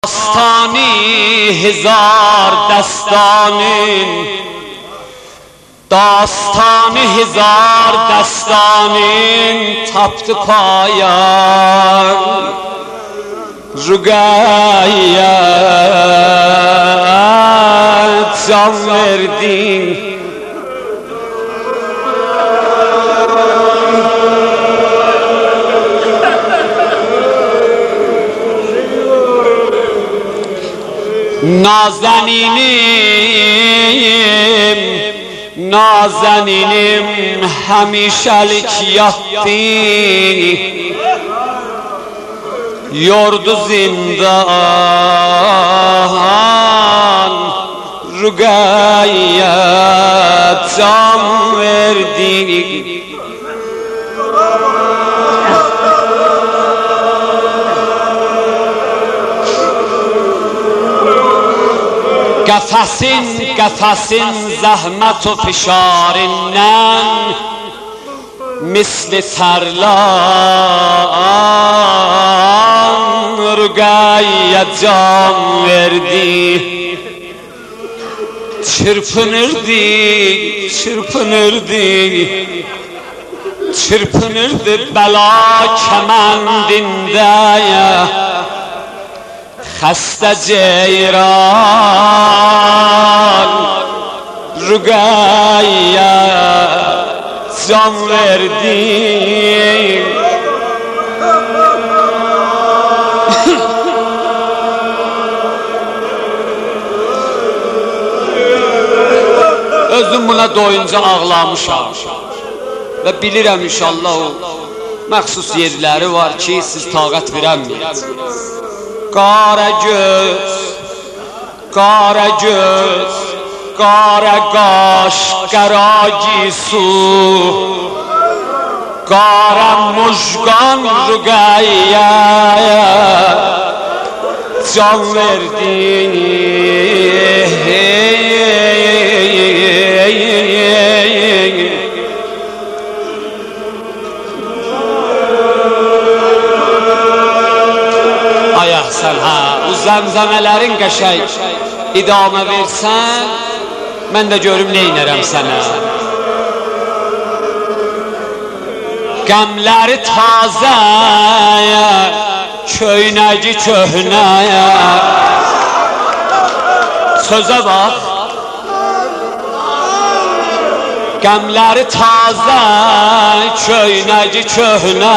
داستانی هزار دستانین، داستان هزار دستانین تپت پایان رگایت جان وردین. نازنینیم همیشه لکیاتی یرد و زندان رگایت جان وردی. قفسین زحمت و فشار نن مثل ترلان رگایت جان وردی. çırpınırdı bela kemendinde خسته ceyran rügayet can verdi. Özüm buna doyunca ağlamışam ve bilirəm inşallah o məxsus yerləri var ki siz taqat verəməyəcəksiniz. Qara göz, qara qaş, qara gisu, qara mujqan rügayet can verdi. Sən bu zəmzəmələrin qəşəng idamə versən, mən də görüm neynərəm sənə. Qəmləri tazə, köynəgi köhnə. Sözə bax. Qəmləri tazə, köynəgi köhnə.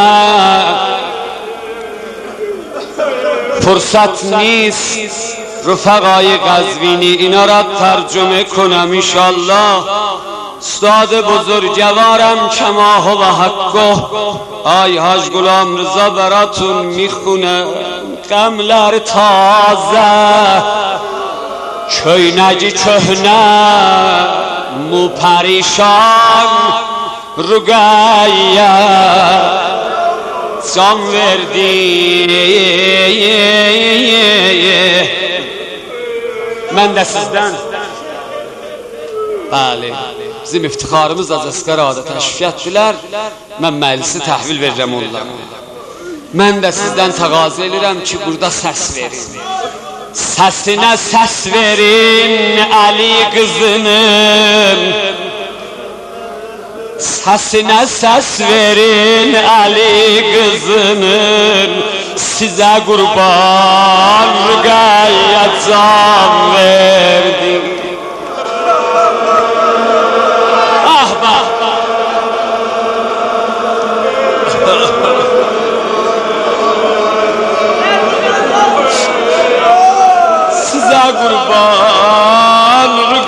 فرصت نیست رفقای قزوینی اینا را ترجمه کنم انشالله. استاد بزرگوارم کماه و حقه آی حاج غلام رضا براتون میخونه. قملر تازه köynəgi köhnə مو پریشان رگایت can verdi. Mən də sizdən bəli bizim iftixarımız Azəskərada təşrif etdilər. Mən məclisi təhvil verirəm onlara. Mən də sizdən təqazə edirəm ki burada səs verin. Səsinə səs verin Ali qızının. Səsinə səs verin Ali qızının. Sizə qurban rügayət can verdi. Ah bax. Sizə qurban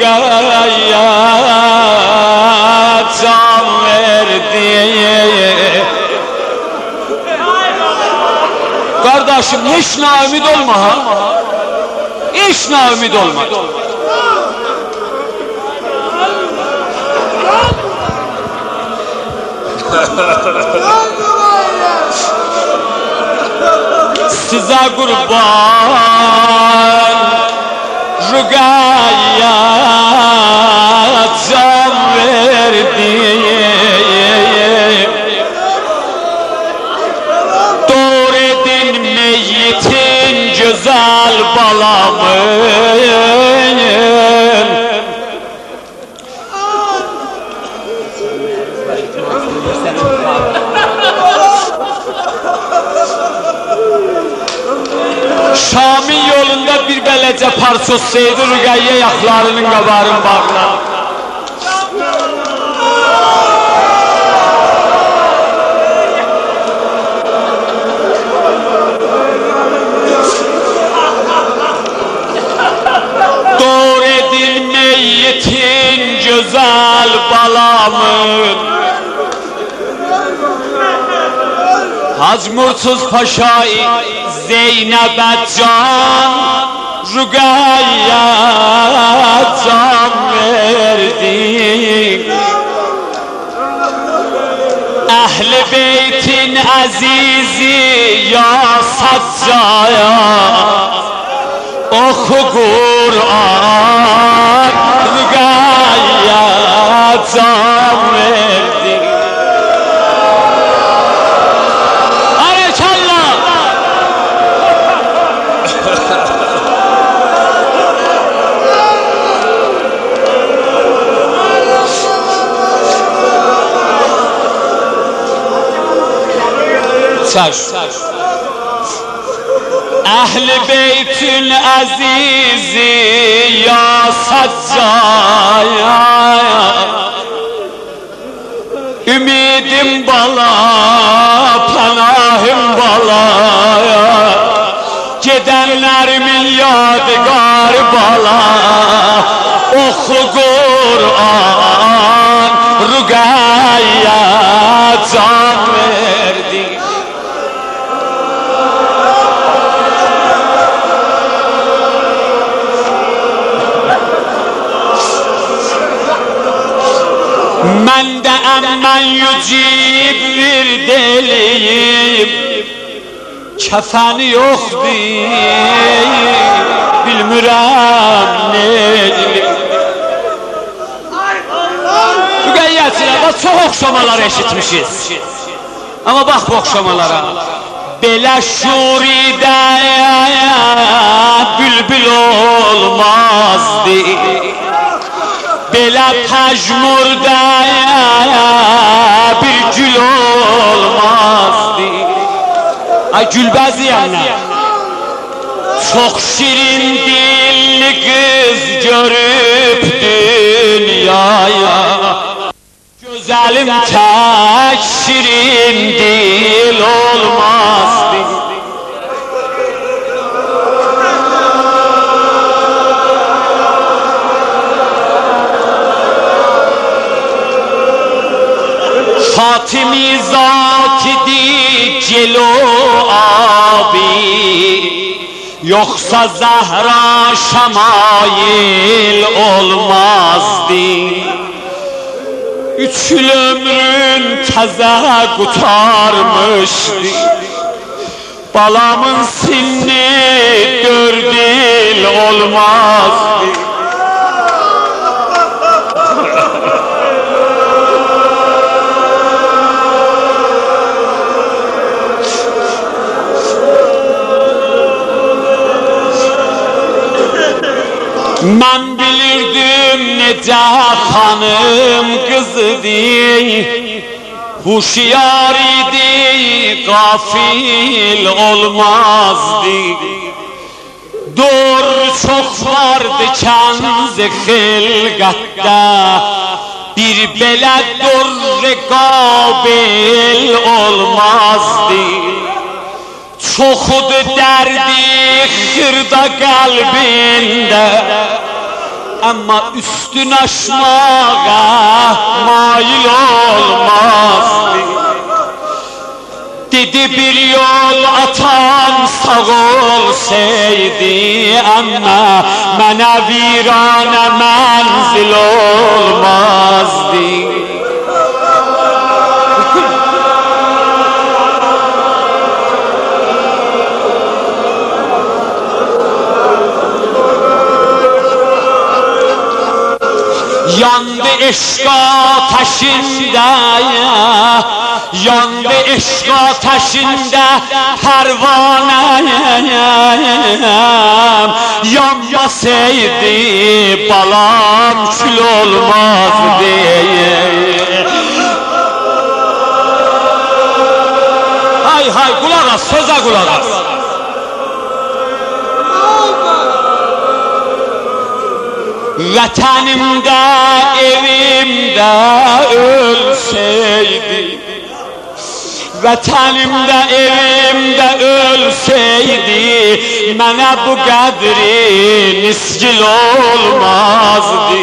rügayət can verdi. Kardeşim hiç naümid olma ha. Hiç naümid olma. Size kurban rügayet can verdi. Doğru edin meyyitin güzel balamın. Şam'ın yolunda bir beləcə parços Seydi Rüqəyyə yaxlarının qabarın bağlar. Doğur edin meyyitin güzel balamın. Hacı Murtuz Paşa'yı Zeynep'e can, Rüqəyyə can verdi. Əhl-i beytin əzizi ya saccaya, oxu Qur'an, Rüqəyyə can verdi. Əhl-i beytün əzizi ya saccaya, ümidim bala, pənahim balaya, gedənlərimin yadigarı bala, oxu Qur'an, Rüqəyyə can verdi. Mən də əmmən yücib bir deliyim, kəfəni yoxdur, bilmirəm neyim. Rüqəyyəçilər, bax, çox oxşamalar eşitmişiz. Amma bax bu oxşamalara. Belə şuridə bülbül olmazdı, belə pəjmurdə bir gül olmazdı. Ay Gülbəziyənlər, çox şirin dilli qız görüb dünyaya, gözəlim tək şirin dil olmazdı. Fatimi zat-idi celo abi, yoksa Zahra şamail olmazdı. 3 yıl ömrün təzə qutarmışdı, balamın sinni 4 il olmazdı. Mən bilirdim necə xanım qızıdır, huşyar idi, qafil olmazdı. Doğru çox vardı kənz-i xilqətdə, bir belə doğru qabil olmazdı. Çoxudur dərdi xırda qəlbində, amma üstün aşmağa mail olmazdı. Dedi bir yol atan sağ olsaydı, amma mənə viranə mənzil olmazdı. Yandı eşq ateşində, yandı eşq ateşində pərvanəyəm, yanmasaydı balam kül olmazdı. Hay hay, kulak as, söze kulak as. Vətənimdə, evimdə ölsəydi, vətənimdə, evimdə ölsəydi, mənə bu qədri nisgil olmazdı.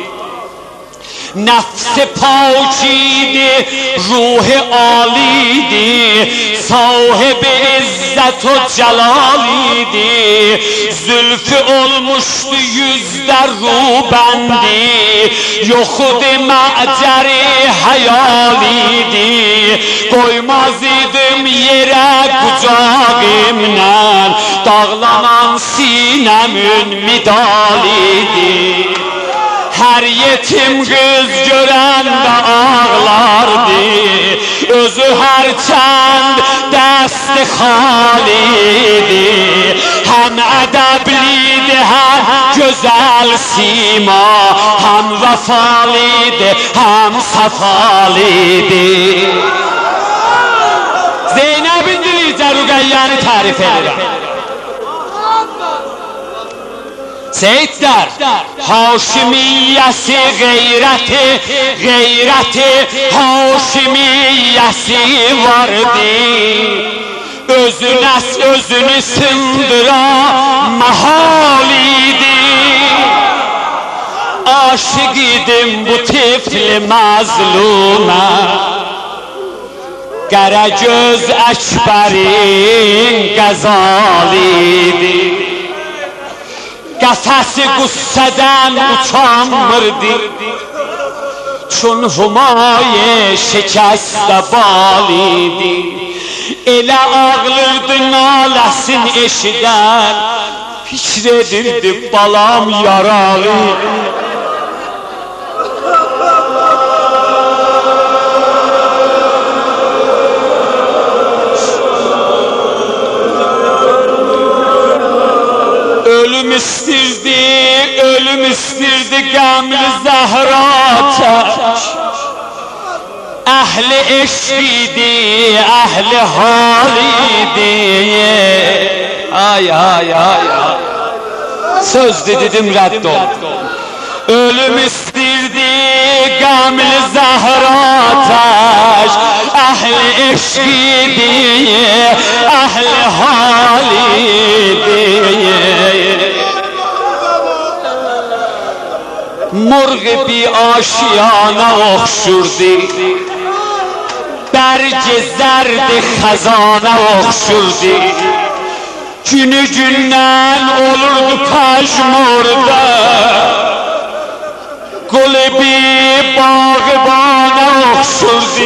Nəfs-i pakiydi, ruh-i aliydi, sahib-i izzət o celaliydi. Zülfü olmuşdu yüzdə rubəndi, yoxudi məcəri hayaliydi. Qoymaz idim yerə qucağımdan, dağlanan sinəmin midaliydi. Her yetim kız görəndə ağlardı, özü hərçənd dəsti xalidi. Hem ədəbliydi, hem gözəl sima, hem vəfaliydi, hem səfaliydi. Zeynəbin dilicə Rüqəyyəni tərif edirəm. Seyitler, Haşimiyyəsi gayreti, Haşimiyyəsi vardı. Özünü sındıra mahal idi. Aşık idim bu tifli mazluma, Qaragöz Əkbərin qəzaliydi. Qəfəsi qüssədən uçanmırdı, çün Humaye şikəstə balidi. Elə ağlırdı naləsin eşidən, fikr edirdi balam yaralı. Ölüm istirdi qəmli Zəhra tək. Əhli eşqidi, əhli halidi. Ay ay ay ay, söz dedim rədd ol. Ölüm istirdi qəmli Zəhra tək. Əhli eşqidi, əhli halidi. Murğ bir aşiyana oxşurdu, Bərci zərdi xəzana oxşurdu. Günü gündən olurdu pəjmurda, Qulbi bağbana oxşurdu.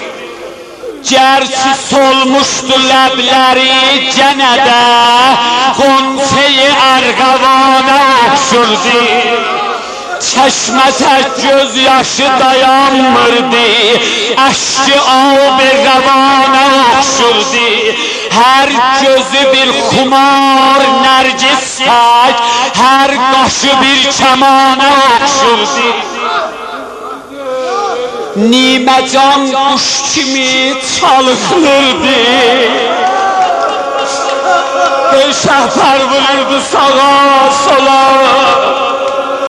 Gerçi solmuşdu ləbləri cənədə, Qonçeyi ərğavana oxşurdu. Çeşmete gözyaşı dayanmırdı, Eşki ağabey revana oxşurdu. Her gözü bir xumar nərcis tək, Her qaşı bir kəmana oxşurdu. Niməcan quş kimi çalıqlırdı, Bir şəhbər vururdu sağa sola.